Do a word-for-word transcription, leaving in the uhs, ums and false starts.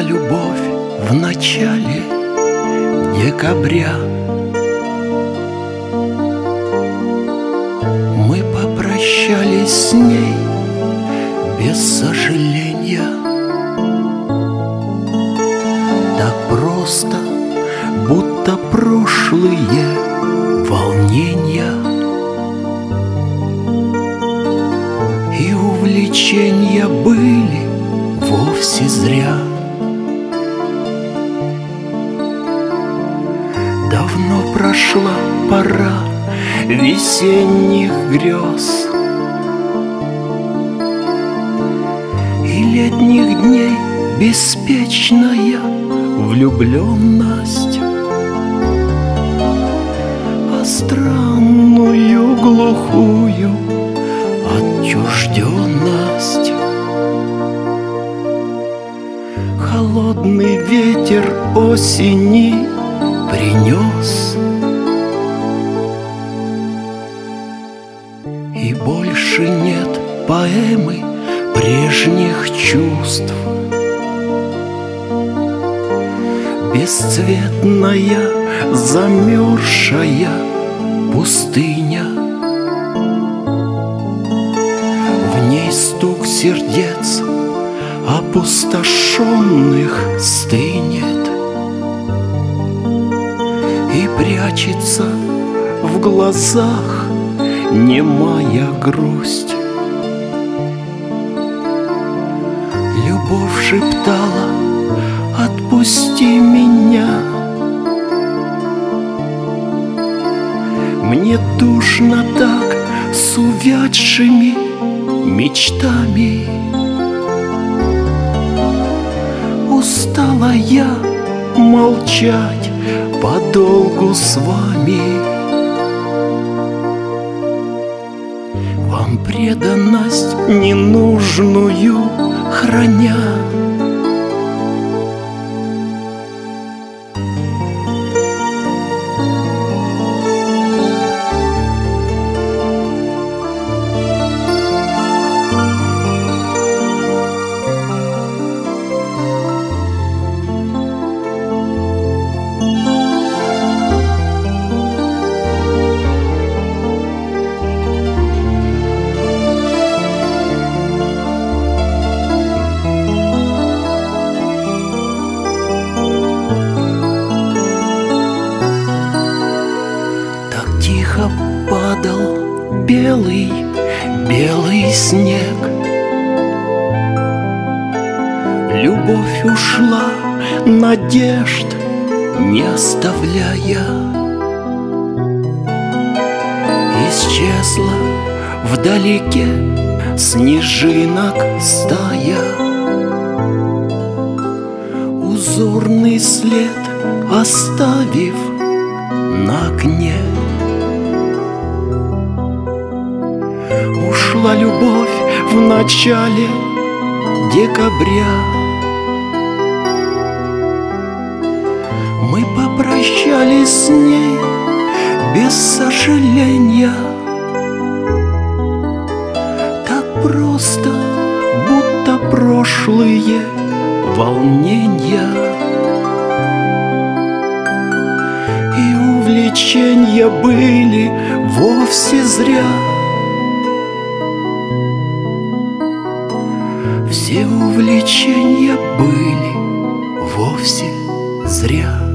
Ушла любовь в начале декабря. Мы попрощались с ней без сожаления. Так просто, будто прошлые волнения и увлечения были вовсе зря. Давно прошла пора весенних грез и летних дней беспечная влюбленность, а странную глухую отчужденность. Холодный ветер осени принес, и больше нет поэмы прежних чувств. Бесцветная, замерзшая пустыня, в ней стук сердец опустошенных стынет и прячется в глазах немая грусть. Любовь шептала: отпусти меня. Мне душно так с увядшими мечтами. Устала я молчать подолгу с вами. Вам преданность ненужную храня. Тихо падал белый, белый снег. Любовь ушла, надежд не оставляя. Исчезла вдалеке снежинок стая. Узорный след оставив на окне. Ушла любовь в начале декабря. Мы попрощались с ней без сожаления. Так просто, будто прошлые волнения и увлечения были вовсе зря. Все увлечения были вовсе зря.